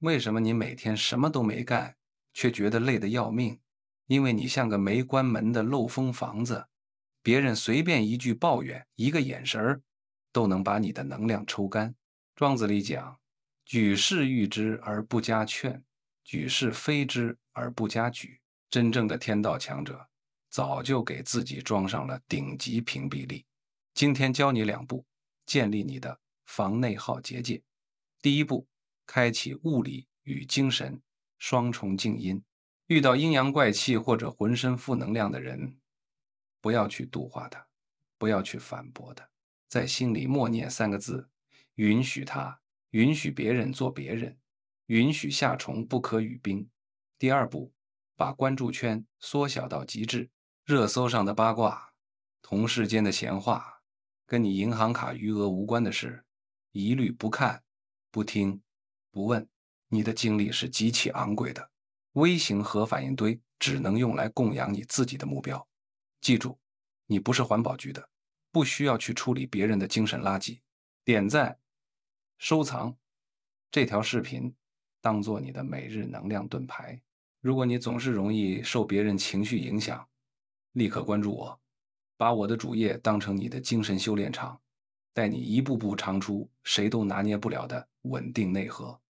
为什么你每天什么都没干，却觉得累得要命？因为你像个没关门的漏风房子，别人随便一句抱怨，一个眼神儿，都能把你的能量抽干。庄子里讲：举世誉之而不加劝，举世非之而不加沮。真正的天道强者，早就给自己装上了顶级屏蔽力。今天教你2步，建立你的防内耗结界。第一步，开启物理与精神双重静音。遇到阴阳怪气或者浑身负能量的人，不要去度化他，不要去反驳他，在心里默念3个字：允许他，允许别人做别人，允许夏虫不可语冰。第二步，把关注圈缩小到极致，热搜上的八卦，同事间的闲话，跟你银行卡余额无关的事，一律不看、不听、不问。你的精力是极其昂贵的，微型核反应堆只能用来供养你自己的目标。记住，你不是环保局的，不需要去处理别人的精神垃圾。点赞、收藏这条视频，当做你的每日能量盾牌。如果你总是容易受别人情绪影响，立刻关注我，把我的主页当成你的精神修炼场，带你一步步尝出谁都拿捏不了的稳定内核。